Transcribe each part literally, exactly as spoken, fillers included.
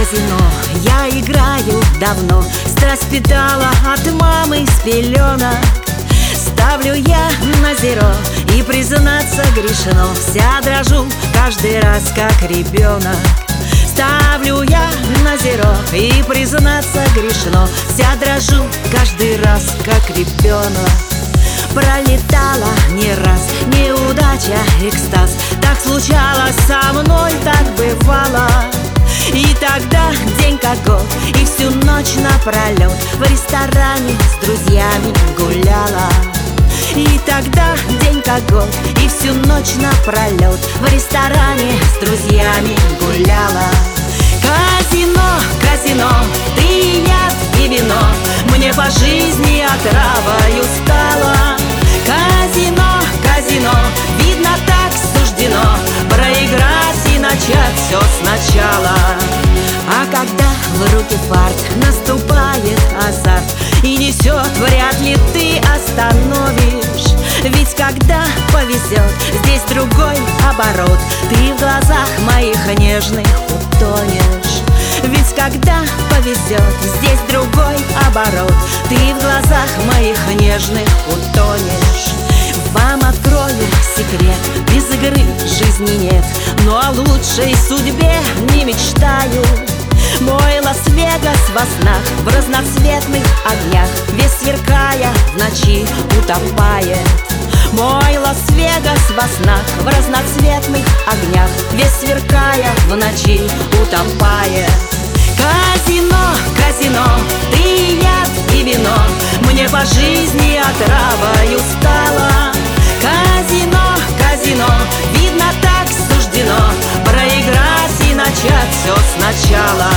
казино я играю давно, страсть питала от мамы с пеленок. Ставлю я на зеро, и признаться грешно, вся дрожу каждый раз, как ребенок. Ставлю я на зеро, и признаться грешно, вся дрожу каждый раз, как ребенок. Пролетала не раз неудача, экстаз, так случалось со мной, так бывало. И тогда день как год, и всю ночь напролет в ресторане с друзьями гуляла. И тогда день как год, и всю ночь напролет в ресторане с друзьями гуляла. Казино, казино, ты яд и вино, мне по жизни отравою стало. Казино, казино, видно так суждено, проиграть и начать все сначала. А когда в руки фарт, наступает азарт, и несет, вряд ли ты остановишь. Ведь когда повезет, здесь другой оборот, ты в глазах моих нежных утонешь. Ведь когда повезет, здесь другой оборот, ты в глазах моих нежных утонешь. Вам открою секрет, без игры жизни нет, но о лучшей судьбе не мечтаю. Мой Лас-Вегас во снах, в разноцветных огнях, весь сверкая в ночи утопает. Мой Лас-Вегас во снах, в разноцветных огнях, весь сверкая в ночи утопает. Казино, казино, ты яд и вино, мне по жизни отравою стало. Казино, казино, видно так суждено, проиграть и начать все сначала.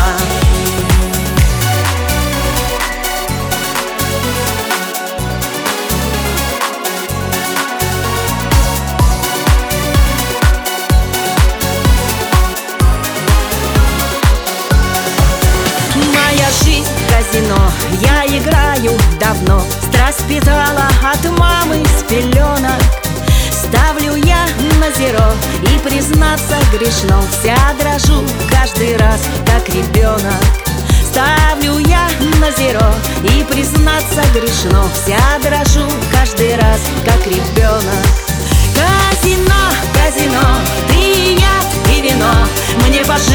Моя жизнь казино, я играю давно, страсть питала от мамы с пеленок. Ставлю я на зеро, и признаться грешно, вся дрожу каждый раз, как ребенок. Ставлю я на зеро, и признаться грешно, вся дрожу каждый раз, как ребенок. Казино, казино, ты яд и вино, мне по